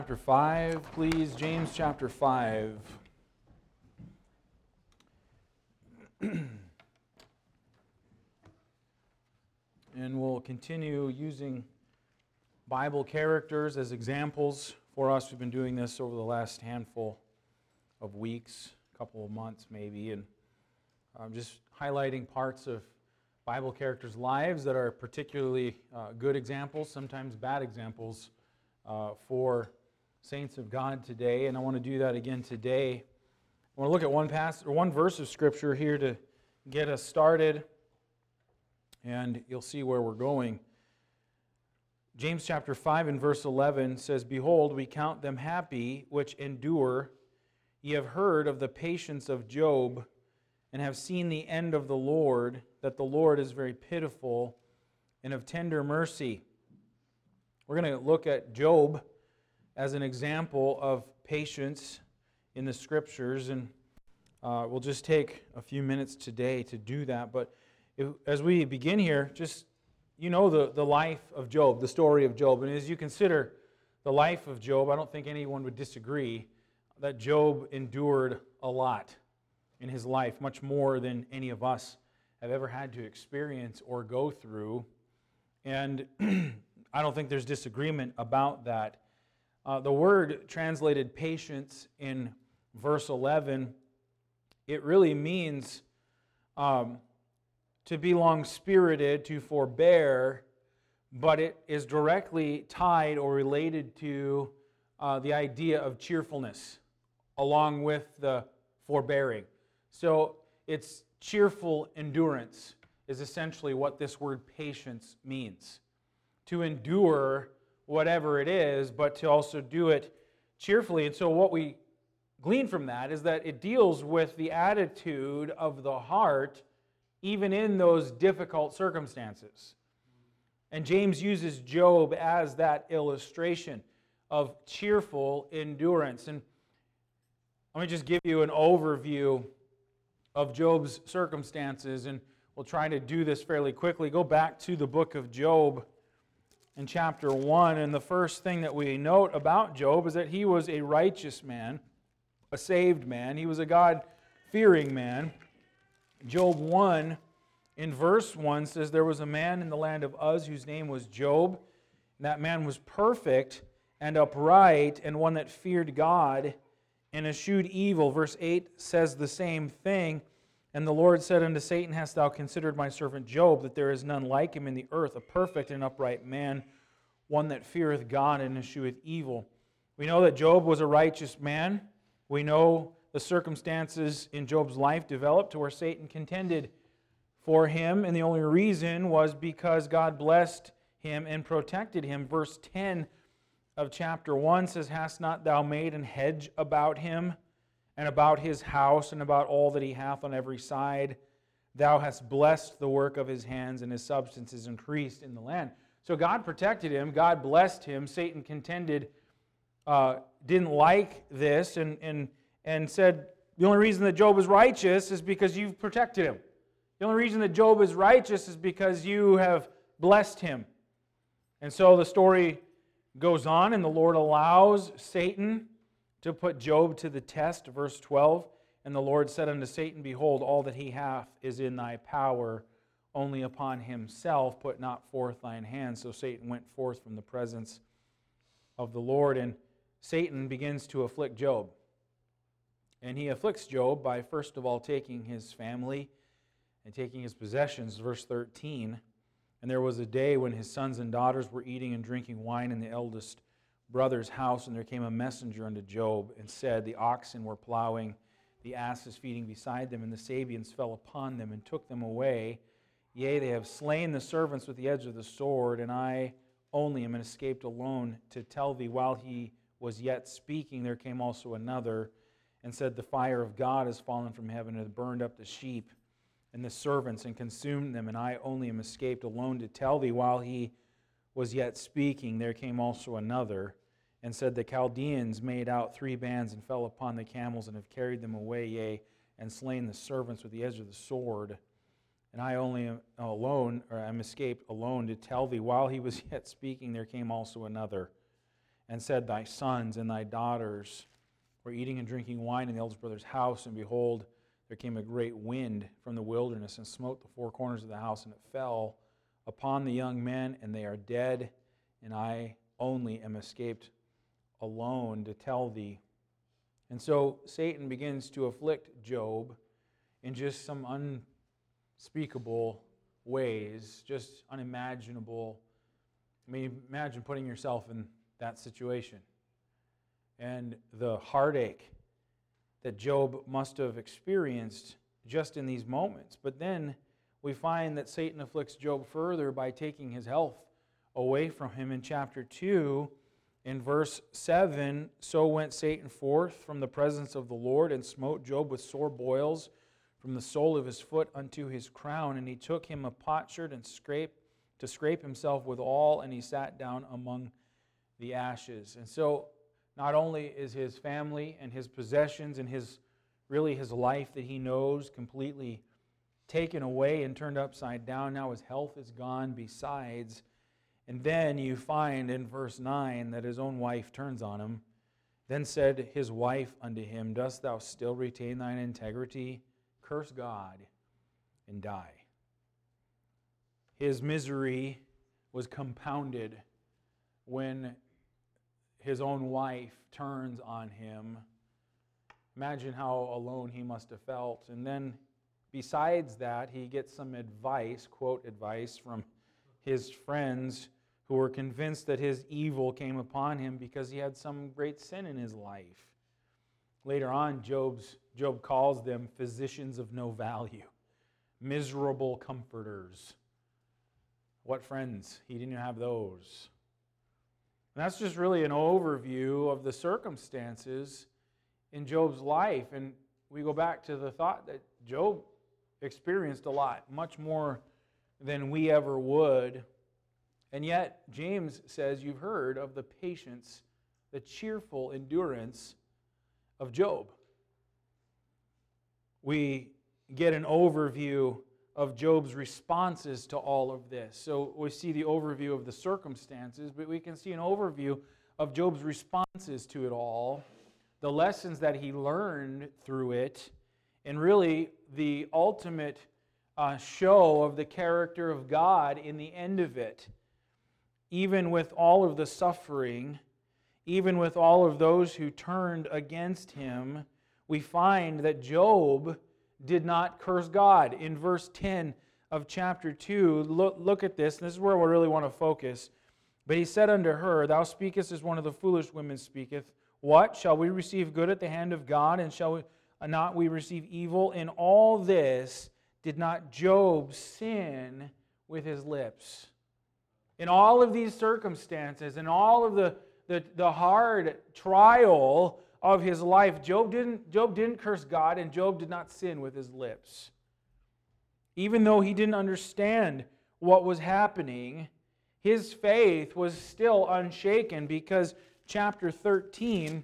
Chapter 5, please. James chapter 5. And we'll continue using Bible characters as examples for us. We've been doing this over the last handful of weeks, a couple of months maybe, and just highlighting parts of Bible characters' lives that are particularly good examples, sometimes bad examples for saints of God today. And I want to do that again today. I want to look at one verse of Scripture here to get us started, and you'll see where we're going. James chapter 5 and verse 11 says, "Behold, we count them happy which endure. Ye have heard of the patience of Job, and have seen the end of the Lord, that the Lord is very pitiful and of tender mercy." We're going to look at Job as an example of patience in the Scriptures, and we'll just take a few minutes today to do that. But as we begin here, just the life of Job, the story of Job. And as you consider the life of Job, I don't think anyone would disagree that Job endured a lot in his life, much more than any of us have ever had to experience or go through. And I don't think there's disagreement about that. The word translated patience in verse 11, it really means to be long-spirited, to forbear, but it is directly tied or related to the idea of cheerfulness along with the forbearing. So it's cheerful endurance is essentially what this word patience means. To endure whatever it is, but to also do it cheerfully. And so what we glean from that is that it deals with the attitude of the heart even in those difficult circumstances. And James uses Job as that illustration of cheerful endurance. And let me just give you an overview of Job's circumstances, and we'll try to do this fairly quickly. Go back to the book of Job in chapter 1, and the first thing that we note about Job is that he was a righteous man, a saved man. He was a God-fearing man. Job 1 in verse 1 says, "There was a man in the land of Uz whose name was Job. And that man was perfect and upright, and one that feared God and eschewed evil." Verse 8 says the same thing. "And the Lord said unto Satan, Hast thou considered my servant Job, that there is none like him in the earth, a perfect and upright man, one that feareth God and escheweth evil?" We know that Job was a righteous man. We know the circumstances in Job's life developed to where Satan contended for him, and the only reason was because God blessed him and protected him. Verse 10 of chapter 1 says, "Hast not thou made an hedge about him, and about his house, and about all that he hath on every side? Thou hast blessed the work of his hands, and his substance is increased in the land." So God protected him, God blessed him. Satan contended, didn't like this, and said, the only reason that Job is righteous is because you've protected him. The only reason that Job is righteous is because you have blessed him. And so the story goes on, and the Lord allows Satan to put Job to the test. Verse 12, "And the Lord said unto Satan, Behold, all that he hath is in thy power, only upon himself put not forth thine hand." So Satan went forth from the presence of the Lord, and Satan begins to afflict Job. And he afflicts Job by, first of all, taking his family and taking his possessions. Verse 13, "And there was a day when his sons and daughters were eating and drinking wine in the eldest brother's house, and there came a messenger unto Job, and said, The oxen were plowing, the asses feeding beside them, and the Sabeans fell upon them, and took them away. Yea, they have slain the servants with the edge of the sword, and I only am escaped alone to tell thee. While he was yet speaking, there came also another, and said, The fire of God is fallen from heaven, and hath burned up the sheep and the servants, and consumed them, and I only am escaped alone to tell thee. While he was yet speaking, there came also another, and said, The Chaldeans made out 3 bands, and fell upon the camels, and have carried them away, yea, and slain the servants with the edge of the sword. And I only am alone, or am escaped alone to tell thee. While he was yet speaking, there came also another, and said, Thy sons and thy daughters were eating and drinking wine in the eldest brother's house, and behold, there came a great wind from the wilderness and smote the four corners of the house, and it fell upon the young men, and they are dead, and I only am escaped alone to tell thee. And so Satan begins to afflict Job in just some unspeakable ways, just unimaginable. I mean, imagine putting yourself in that situation and the heartache that Job must have experienced just in these moments. But then we find that Satan afflicts Job further by taking his health away from him in chapter 2. In verse 7, so went Satan forth from the presence of the Lord and smote Job with sore boils from the sole of his foot unto his crown. And he took him a potsherd and to scrape himself withal, and he sat down among the ashes. And so not only is his family and his possessions and his life that he knows completely taken away and turned upside down, now his health is gone besides. And then you find in verse 9 that his own wife turns on him. Then said his wife unto him, Dost thou still retain thine integrity? Curse God and die. His misery was compounded when his own wife turns on him. Imagine how alone he must have felt. And then besides that, he gets some advice, quote advice, from his friends who were convinced that his evil came upon him because he had some great sin in his life. Later on, Job calls them physicians of no value, miserable comforters. What friends? He didn't have those. And that's just really an overview of the circumstances in Job's life. And we go back to the thought that Job experienced a lot, much more than we ever would. And yet, James says, you've heard of the patience, the cheerful endurance of Job. We get an overview of Job's responses to all of this. So we see the overview of the circumstances, but we can see an overview of Job's responses to it all, the lessons that he learned through it, and really the ultimate show of the character of God in the end of it. Even with all of the suffering, even with all of those who turned against him, we find that Job did not curse God. In verse 10 of chapter 2, look at this. This is where we really want to focus. But he said unto her, Thou speakest as one of the foolish women speaketh. What? Shall we receive good at the hand of God, and shall we not receive evil? In all this did not Job sin with his lips. In all of these circumstances, in all of the hard trial of his life, Job didn't curse God, and Job did not sin with his lips. Even though he didn't understand what was happening, his faith was still unshaken, because chapter 13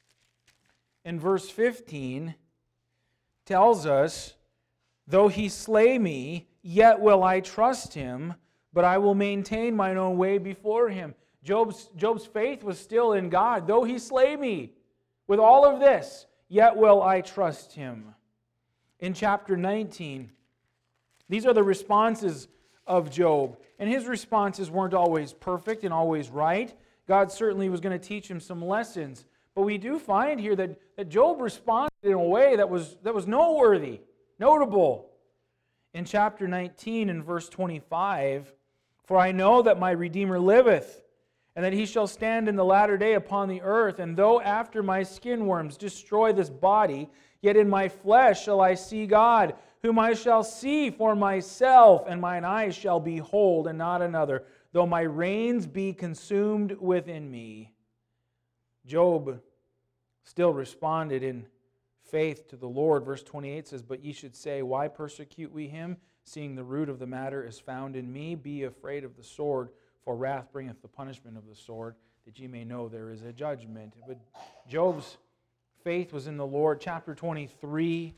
and verse 15 tells us, Though he slay me, yet will I trust him, but I will maintain mine own way before him. Job's faith was still in God. Though he slay me with all of this, yet will I trust him. In chapter 19, these are the responses of Job. And his responses weren't always perfect and always right. God certainly was going to teach him some lessons. But we do find here that Job responded in a way that was noteworthy, notable. In chapter 19 and verse 25, For I know that my Redeemer liveth, and that he shall stand in the latter day upon the earth. And though after my skin worms destroy this body, yet in my flesh shall I see God, whom I shall see for myself, and mine eyes shall behold, and not another, though my reins be consumed within me. Job still responded in faith to the Lord. Verse 28 says, But ye should say, Why persecute we him, seeing the root of the matter is found in me? Be afraid of the sword, for wrath bringeth the punishment of the sword, that ye may know there is a judgment. But Job's faith was in the Lord. Chapter 23,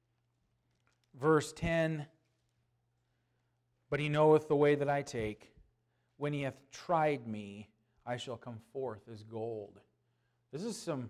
verse 10, But he knoweth the way that I take. When he hath tried me, I shall come forth as gold. This is some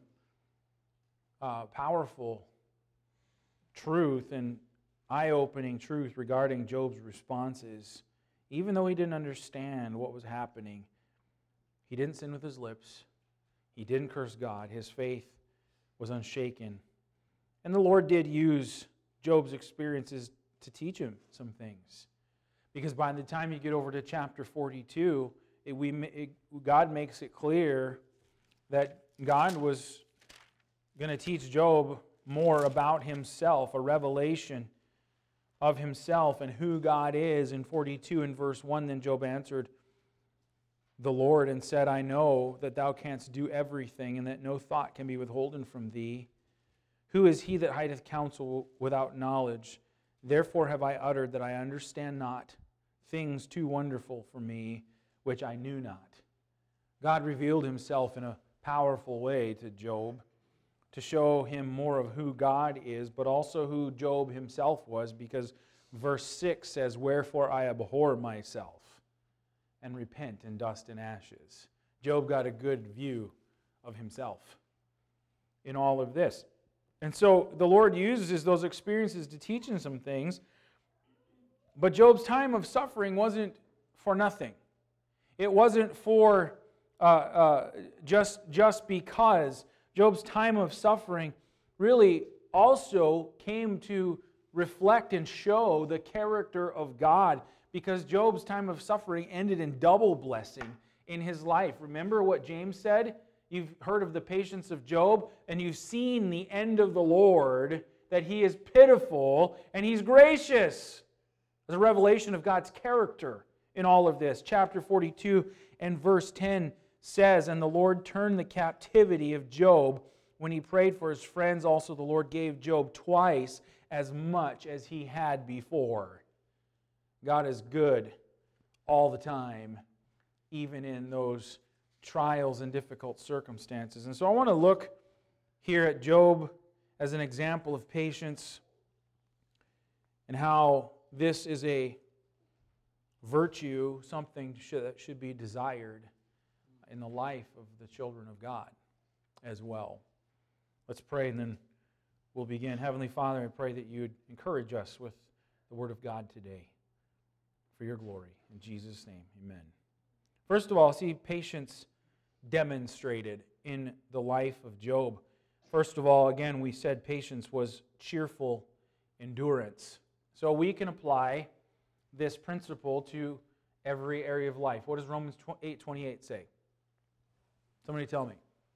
powerful truth and eye-opening truth regarding Job's responses. Even though he didn't understand what was happening, he didn't sin with his lips. He didn't curse God. His faith was unshaken. And the Lord did use Job's experiences to teach him some things. Because by the time you get over to chapter 42, God makes it clear that God was going to teach Job more about himself, a revelation of himself and who God is. In 42 and verse 1, then Job answered the Lord and said, I know that thou canst do everything, and that no thought can be withholden from thee. Who is he that hideth counsel without knowledge? Therefore have I uttered that I understand not things too wonderful for me, which I knew not. God revealed himself in a powerful way to Job to show him more of who God is, but also who Job himself was, because verse 6 says, Wherefore I abhor myself, and repent in dust and ashes. Job got a good view of himself in all of this. And so the Lord uses those experiences to teach him some things, but Job's time of suffering wasn't for nothing. It wasn't for just because. Job's time of suffering really also came to reflect and show the character of God, because Job's time of suffering ended in double blessing in his life. Remember what James said? You've heard of the patience of Job, and you've seen the end of the Lord, that he is pitiful and he's gracious. There's a revelation of God's character in all of this. Chapter 42 and verse 10 says, And the Lord turned the captivity of Job when he prayed for his friends. Also the Lord gave Job twice as much as he had before. God is good all the time, even in those trials and difficult circumstances. And so I want to look here at Job as an example of patience and how this is a virtue, something that should be desired in the life of the children of God as well. Let's pray and then we'll begin. Heavenly Father, I pray that you'd encourage us with the Word of God today for your glory. In Jesus' name, amen. First of all, see patience demonstrated in the life of Job. First of all, again, we said patience was cheerful endurance. So we can apply this principle to every area of life. What does Romans 8:28 say? Somebody tell me.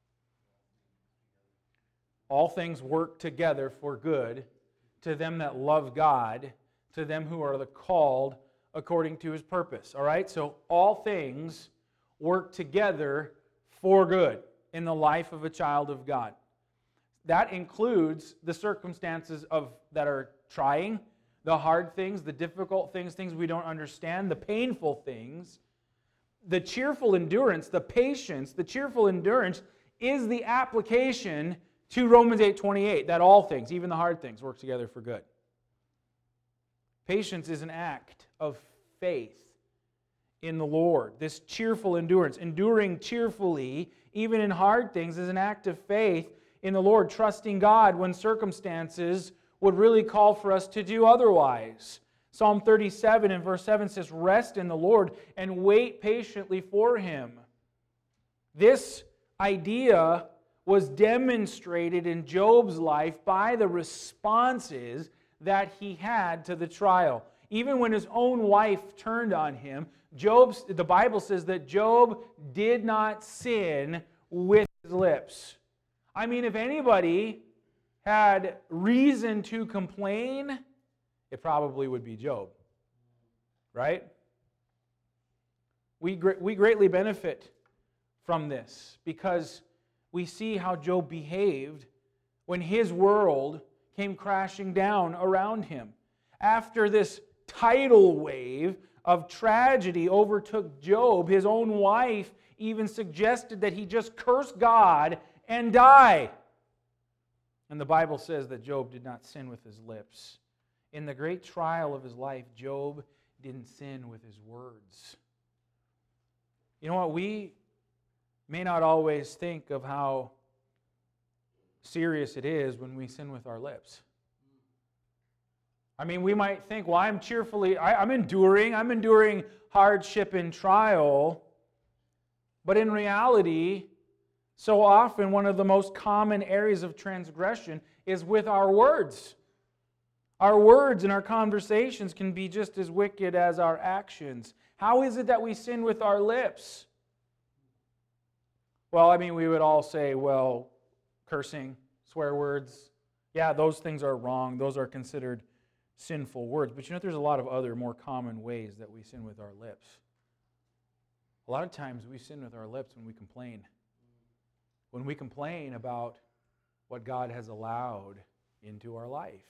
All things work together for good to them that love God, to them who are the called according to His purpose. All right? So all things work together for good in the life of a child of God. That includes the circumstances that are trying, the hard things, the difficult things, things we don't understand, the painful things. The cheerful endurance, the patience, the cheerful endurance is the application to Romans 8:28, that all things, even the hard things, work together for good. Patience is an act of faith in the Lord. This cheerful endurance, enduring cheerfully, even in hard things, is an act of faith in the Lord, trusting God when circumstances would really call for us to do otherwise. Psalm 37 and verse 7 says, Rest in the Lord and wait patiently for Him. This idea was demonstrated in Job's life by the responses that he had to the trial. Even when his own wife turned on him, the Bible says that Job did not sin with his lips. I mean, if anybody had reason to complain, it probably would be Job. Right? We greatly benefit from this because we see how Job behaved when his world came crashing down around him. After this tidal wave of tragedy overtook Job, his own wife even suggested that he just curse God and die. And the Bible says that Job did not sin with his lips. In the great trial of his life, Job didn't sin with his words. You know what? We may not always think of how serious it is when we sin with our lips. I mean, we might think, well, I'm enduring hardship and trial. But in reality, so often one of the most common areas of transgression is with our words. Our words and our conversations can be just as wicked as our actions. How is it that we sin with our lips? Well, I mean, we would all say, well, cursing, swear words, yeah, those things are wrong. Those are considered sinful words. But you know, there's a lot of other more common ways that we sin with our lips. A lot of times we sin with our lips when we complain. When we complain about what God has allowed into our life.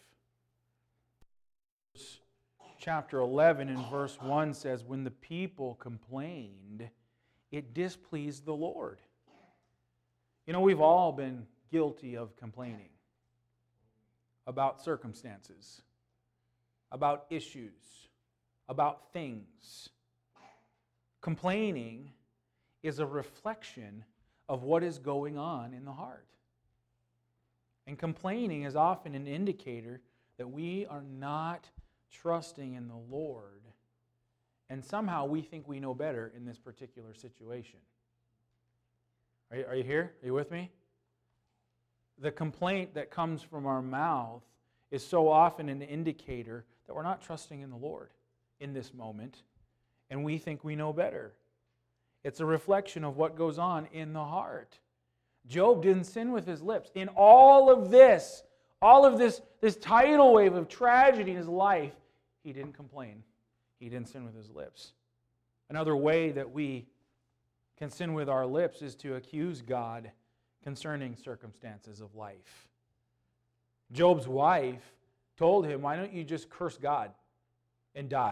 Chapter 11 and verse 1 says, when the people complained, it displeased the Lord. You know, we've all been guilty of complaining about circumstances, about issues, about things. Complaining is a reflection of what is going on in the heart. And complaining is often an indicator that we are not trusting in the Lord, and somehow we think we know better in this particular situation. Are you here? Are you with me? The complaint that comes from our mouth is so often an indicator that we're not trusting in the Lord in this moment, and we think we know better. It's a reflection of what goes on in the heart. Job didn't sin with his lips. In all of this tidal wave of tragedy in his life, he didn't complain. He didn't sin with his lips. Another way that we can sin with our lips is to accuse God concerning circumstances of life. Job's wife told him, why don't you just curse God and die?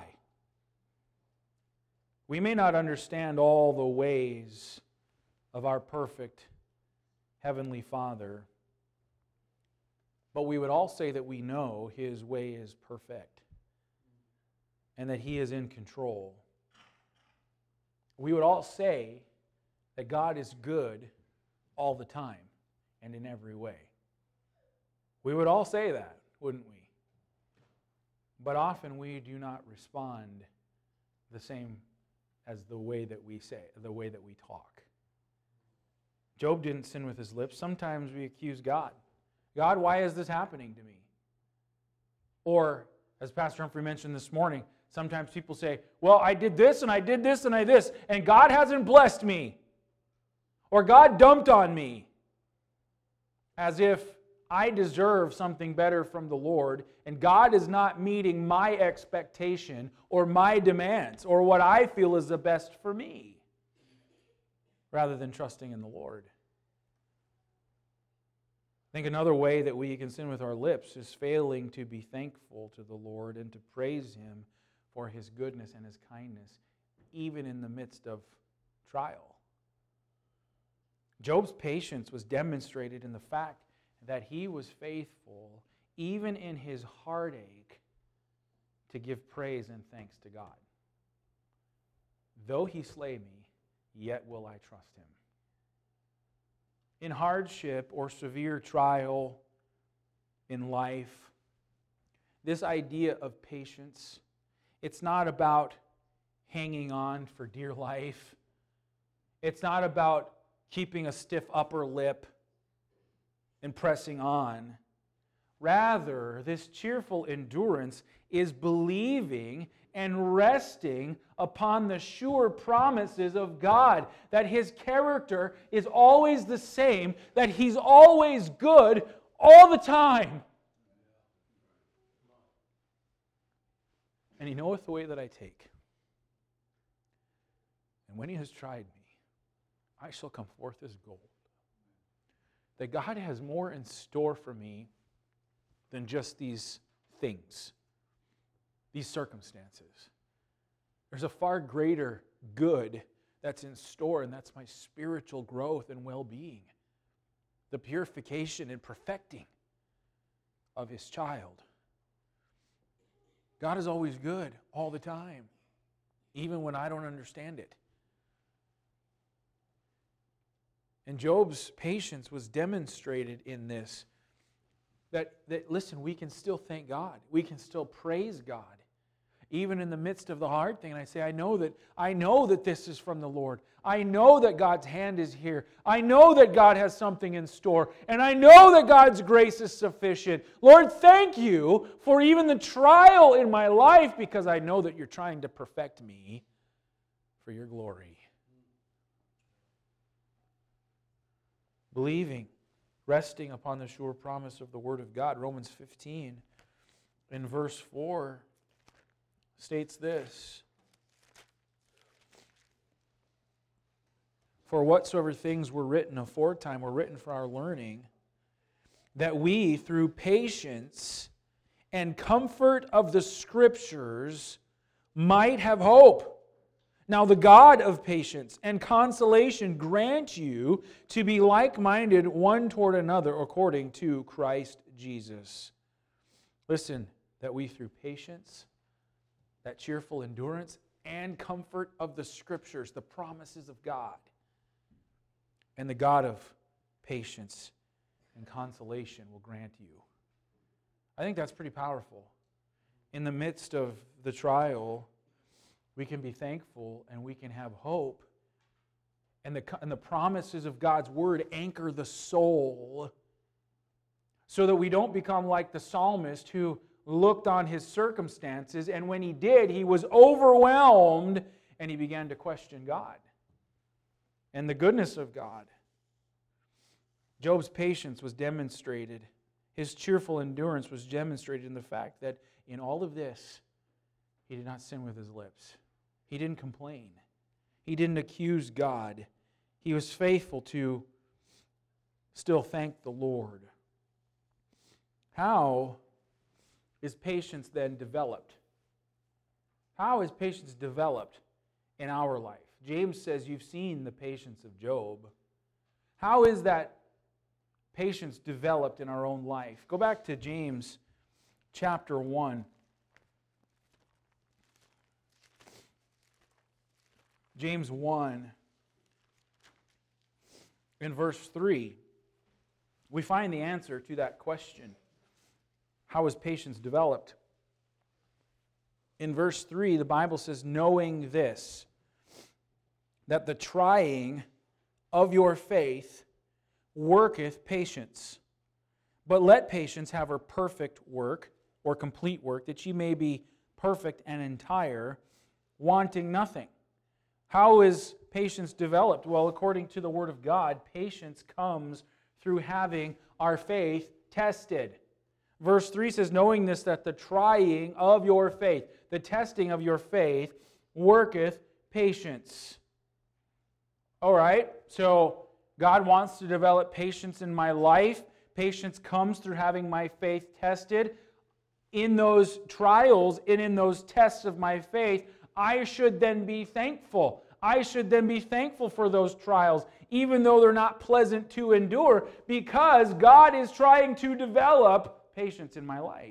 We may not understand all the ways of our perfect Heavenly Father, but we would all say that we know His way is perfect and that He is in control. We would all say that God is good all the time and in every way. We would all say that, wouldn't we? But often we do not respond the same as the way that we say, the way that we talk. Job didn't sin with his lips. Sometimes we accuse God. God, why is this happening to me? Or, as Pastor Humphrey mentioned this morning, sometimes people say, well, I did this and I did this and I did this, and God hasn't blessed me. Or God dumped on me. As if I deserve something better from the Lord, and God is not meeting my expectation or my demands or what I feel is the best for me, rather than trusting in the Lord. I think another way that we can sin with our lips is failing to be thankful to the Lord and to praise Him for His goodness and His kindness, even in the midst of trial. Job's patience was demonstrated in the fact that he was faithful, even in his heartache, to give praise and thanks to God. Though He slay me, yet will I trust Him. In hardship or severe trial in life, this idea of patience, it's not about hanging on for dear life. It's not about keeping a stiff upper lip and pressing on. Rather, this cheerful endurance is believing and resting upon the sure promises of God, that His character is always the same, that He's always good all the time. And He knoweth the way that I take. And when He has tried me, I shall come forth as gold. That God has more in store for me than just these things, these circumstances. There's a far greater good that's in store, and that's my spiritual growth and well-being, the purification and perfecting of His child. God is always good all the time, even when I don't understand it. And Job's patience was demonstrated in this. That listen, we can still thank God. We can still praise God. Even in the midst of the hard thing. And I say, I know that this is from the Lord. I know that God's hand is here. I know that God has something in store. And I know that God's grace is sufficient. Lord, thank you for even the trial in my life, because I know that you're trying to perfect me for your glory. Believing, resting upon the sure promise of the Word of God. Romans 15 in verse 4 states this: For whatsoever things were written aforetime were written for our learning, that we, through patience and comfort of the Scriptures, might have hope. Now the God of patience and consolation grant you to be like-minded one toward another according to Christ Jesus. Listen, that we through patience, that cheerful endurance, and comfort of the Scriptures, the promises of God, and the God of patience and consolation will grant you. I think that's pretty powerful. In the midst of the trial, we can be thankful and we can have hope. And the promises of God's Word anchor the soul so that we don't become like the psalmist who looked on his circumstances, and when he did, he was overwhelmed and he began to question God and the goodness of God. Job's patience was demonstrated. His cheerful endurance was demonstrated in the fact that in all of this, he did not sin with his lips. He didn't complain. He didn't accuse God. He was faithful to still thank the Lord. How is patience then developed? How is patience developed in our life? James says you've seen the patience of Job. How is that patience developed in our own life? Go back to James chapter 1. James 1 in verse 3, we find the answer to that question. How is patience developed? In verse 3, the Bible says, knowing this, that the trying of your faith worketh patience. But let patience have her perfect work, or complete work, that ye may be perfect and entire, wanting nothing. How is patience developed? Well, according to the Word of God, patience comes through having our faith tested. Verse 3 says, knowing this, that the trying of your faith, the testing of your faith, worketh patience. All right, so God wants to develop patience in my life. Patience comes through having my faith tested. In those trials and in those tests of my faith, I should then be thankful. I should then be thankful for those trials, even though they're not pleasant to endure, because God is trying to develop patience in my life.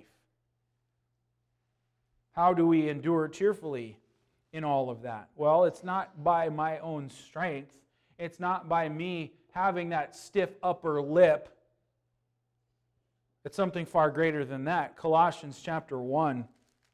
How do we endure cheerfully in all of that? Well, it's not by my own strength. It's not by me having that stiff upper lip. It's something far greater than that. Colossians chapter 1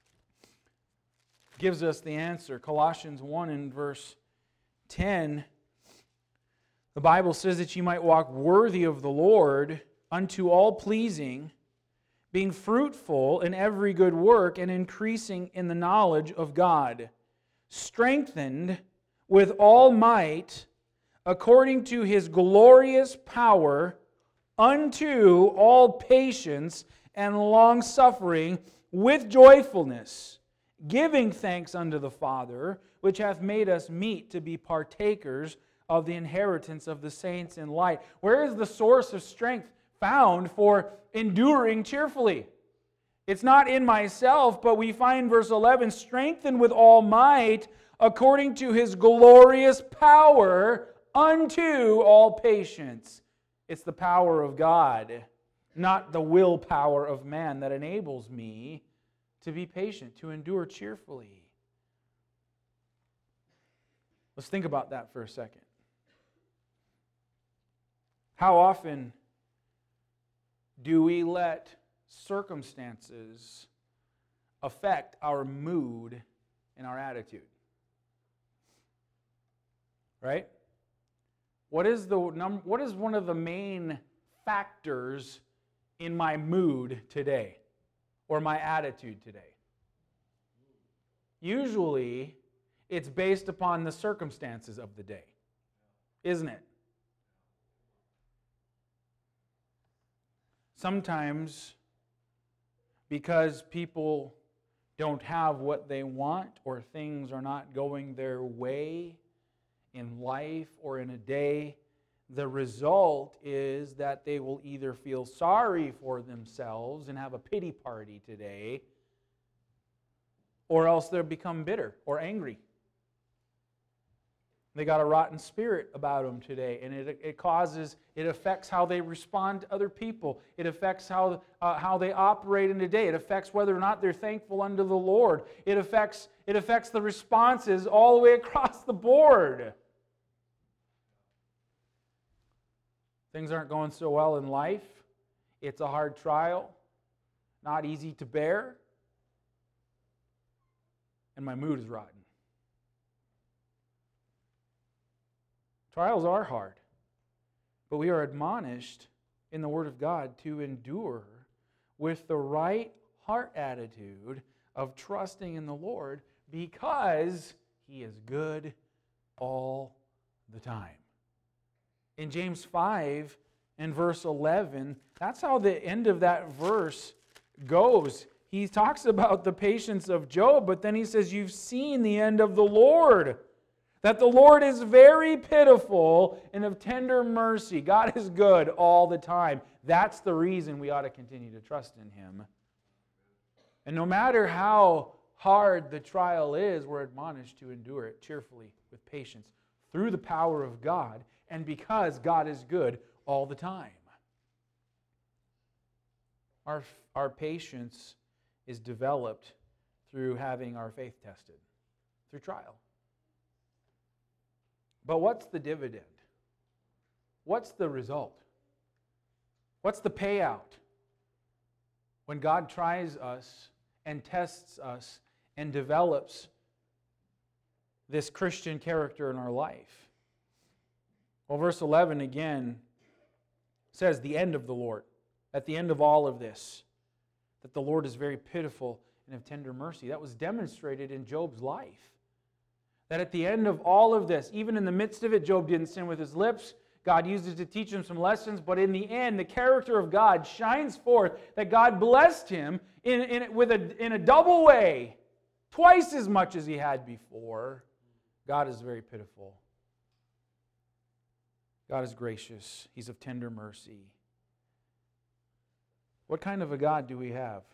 gives us the answer. Colossians 1 in verse 10, the Bible says that you might walk worthy of the Lord, unto all pleasing, being fruitful in every good work and increasing in the knowledge of God, strengthened with all might according to His glorious power, unto all patience and long-suffering with joyfulness, giving thanks unto the Father, which hath made us meet to be partakers of the inheritance of the saints in light. Where is the source of strength found for enduring cheerfully? It's not in myself, but we find verse 11, strengthened with all might according to His glorious power unto all patience. It's the power of God, not the willpower of man, that enables me to be patient, to endure cheerfully. Let's think about that for a second. How often do we let circumstances affect our mood and our attitude? Right? What is one of the main factors in my mood today or my attitude today? Usually, it's based upon the circumstances of the day, isn't it? Sometimes, because people don't have what they want or things are not going their way in life or in a day, the result is that they will either feel sorry for themselves and have a pity party today, or else they'll become bitter or angry. They got a rotten spirit about them today, and it affects how they respond to other people. It affects how they operate in the day. It affects whether or not they're thankful unto the Lord. It affects the responses all the way across the board. Things aren't going so well in life. It's a hard trial, not easy to bear, and my mood is rotten. Trials are hard, but we are admonished in the Word of God to endure with the right heart attitude of trusting in the Lord because He is good all the time. In James 5 and verse 11, that's how the end of that verse goes. He talks about the patience of Job, but then he says, you've seen the end of the Lord. That the Lord is very pitiful and of tender mercy. God is good all the time. That's the reason we ought to continue to trust in Him. And no matter how hard the trial is, we're admonished to endure it cheerfully with patience through the power of God and because God is good all the time. Our patience is developed through having our faith tested, through trial. But what's the dividend? What's the result? What's the payout when God tries us and tests us and develops this Christian character in our life? Well, verse 11 again says the end of the Lord. At the end of all of this, that the Lord is very pitiful and of tender mercy. That was demonstrated in Job's life. That at the end of all of this, even in the midst of it, Job didn't sin with his lips. God used it to teach him some lessons, but in the end, the character of God shines forth, that God blessed him in a double way, twice as much as he had before. God is very pitiful. God is gracious. He's of tender mercy. What kind of a God do we have?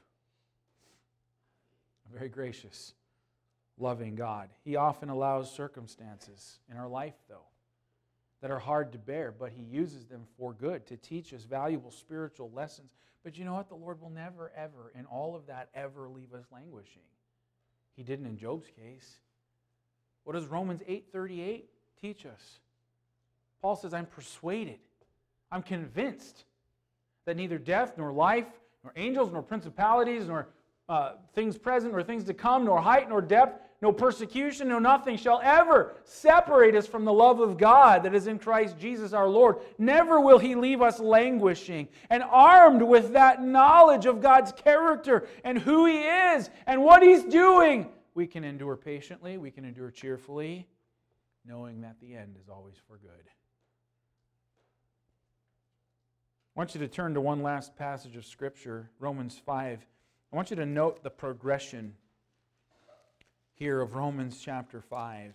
A very gracious, loving God. He often allows circumstances in our life, though, that are hard to bear, but He uses them for good, to teach us valuable spiritual lessons. But you know what? The Lord will never, ever, in all of that, ever leave us languishing. He didn't in Job's case. What does Romans 8:38 teach us? Paul says, I'm persuaded, I'm convinced that neither death, nor life, nor angels, nor principalities, nor things present, nor things to come, nor height, nor depth, no persecution, no nothing shall ever separate us from the love of God that is in Christ Jesus our Lord. Never will He leave us languishing. And armed with that knowledge of God's character and who He is and what He's doing, we can endure patiently, we can endure cheerfully, knowing that the end is always for good. I want you to turn to one last passage of Scripture, Romans 5. I want you to note the progression here of Romans chapter 5.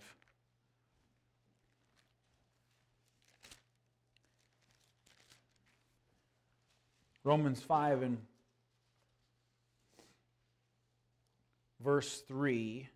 Romans 5 and verse 3.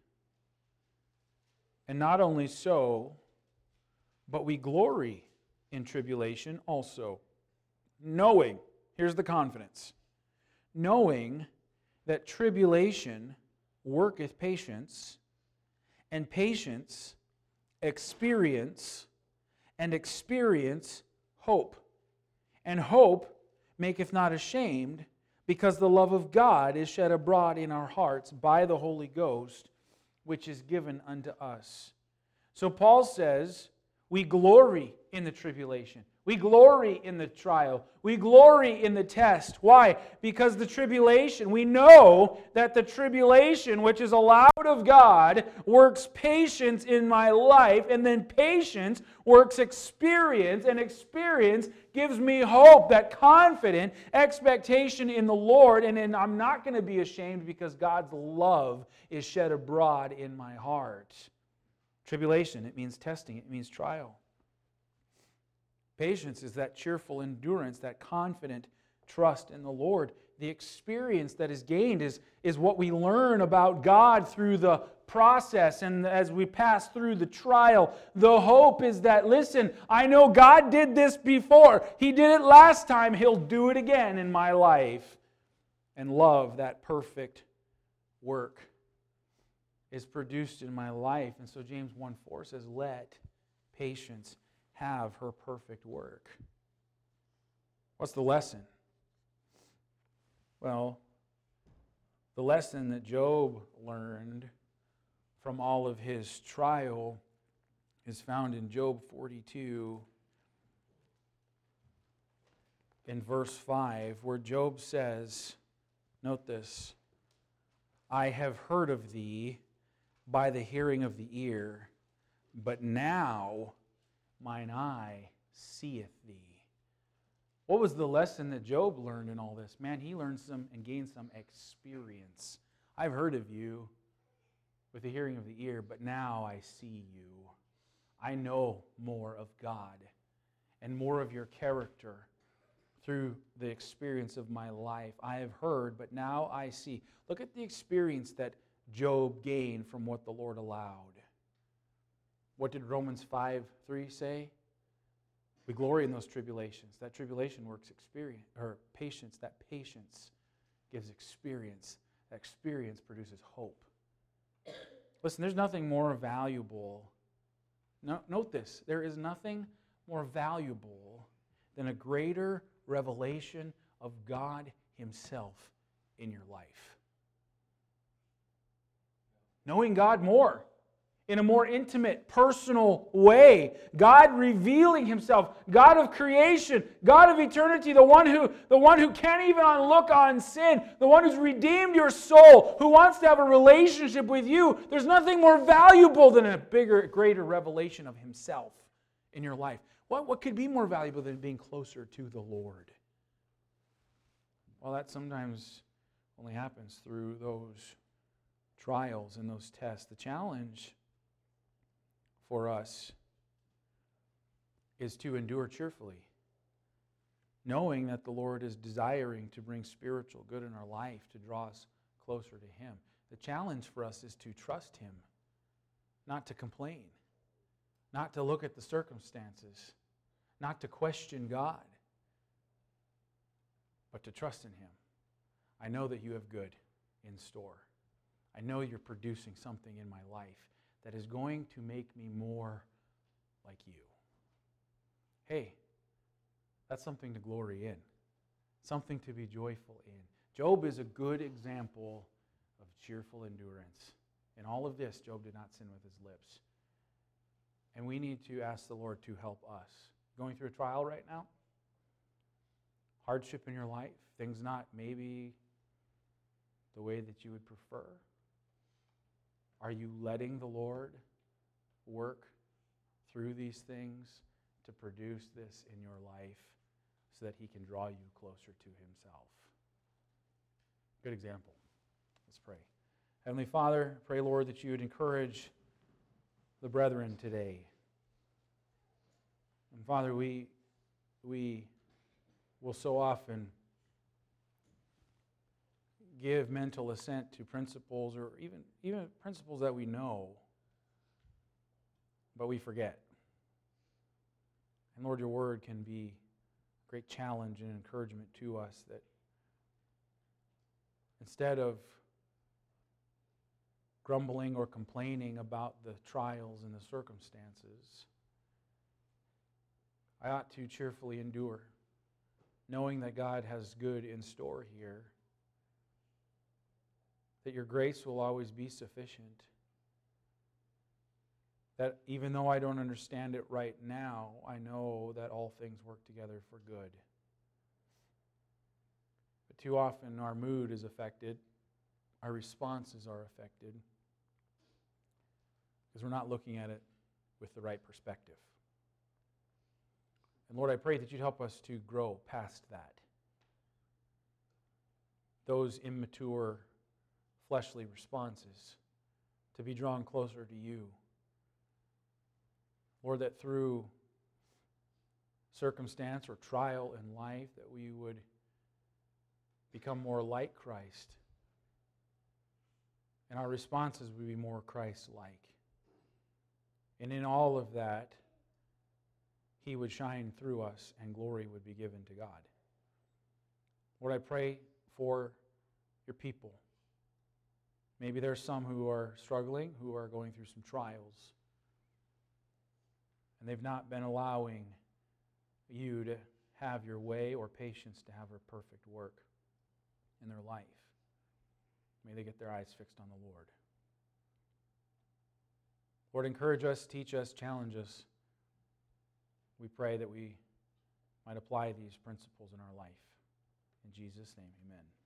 And not only so, but we glory in tribulation also, knowing, here's the confidence, knowing that tribulation worketh patience, and patience experience, and experience hope. And hope maketh not ashamed, because the love of God is shed abroad in our hearts by the Holy Ghost, which is given unto us. So Paul says, we glory in the tribulation. We glory in the trial. We glory in the test. Why? Because the tribulation, we know that the tribulation, which is allowed of God, works patience in my life, and then patience works experience, and experience gives me hope, that confident expectation in the Lord, and I'm not going to be ashamed because God's love is shed abroad in my heart. Tribulation, it means testing, it means trial. Patience is that cheerful endurance, that confident trust in the Lord. The experience that is gained is what we learn about God through the process and as we pass through the trial. The hope is that, listen, I know God did this before. He did it last time. He'll do it again in my life. And love, that perfect work, is produced in my life. And so James 1:4 says, let patience have her perfect work. What's the lesson? Well, the lesson that Job learned from all of his trial is found in Job 42 in verse 5, where Job says, note this, I have heard of thee by the hearing of the ear, but now mine eye seeth thee. What was the lesson that Job learned in all this? Man, he learned some and gained some experience. I've heard of you with the hearing of the ear, but now I see you. I know more of God and more of your character through the experience of my life. I have heard, but now I see. Look at the experience that Job gained from what the Lord allowed. What did Romans 5:3 say? We glory in those tribulations. That tribulation works experience or patience. That patience gives experience. That experience produces hope. Listen, there's nothing more valuable. Note this. There is nothing more valuable than a greater revelation of God Himself in your life. Knowing God more, in a more intimate, personal way. God revealing Himself, God of creation, God of eternity, the one who can't even look on sin, the one who's redeemed your soul, who wants to have a relationship with you. There's nothing more valuable than a bigger, greater revelation of Himself in your life. What could be more valuable than being closer to the Lord? Well, that sometimes only happens through those trials and those tests. The challenge for us is to endure cheerfully, knowing that the Lord is desiring to bring spiritual good in our life, to draw us closer to Him. The challenge for us is to trust Him, not to complain, not to look at the circumstances, not to question God, but to trust in Him. I know that you have good in store. I know you're producing something in my life that is going to make me more like you. Hey, that's something to glory in, something to be joyful in. Job is a good example of cheerful endurance. In all of this, Job did not sin with his lips. And we need to ask the Lord to help us. Going through a trial right now? Hardship in your life? Things not maybe the way that you would prefer? Are you letting the Lord work through these things to produce this in your life so that He can draw you closer to Himself? Good example. Let's pray. Heavenly Father, pray, Lord, that you would encourage the brethren today. And Father, we will so often give mental assent to principles or even principles that we know, but we forget. And Lord, your word can be a great challenge and encouragement to us that instead of grumbling or complaining about the trials and the circumstances, I ought to cheerfully endure. knowing that God has good in store here, that your grace will always be sufficient, that even though I don't understand it right now, I know that all things work together for good. But too often our mood is affected, our responses are affected, because we're not looking at it with the right perspective. And Lord, I pray that you'd help us to grow past that. Those immature, fleshly responses, to be drawn closer to you. Lord, that through circumstance or trial in life, that we would become more like Christ, and our responses would be more Christ-like. And in all of that, He would shine through us and glory would be given to God. Lord, I pray for your people. Maybe there's some who are struggling, who are going through some trials, and they've not been allowing you to have your way or patience to have her perfect work in their life. May they get their eyes fixed on the Lord. Lord, encourage us, teach us, challenge us. We pray that we might apply these principles in our life. In Jesus' name, amen.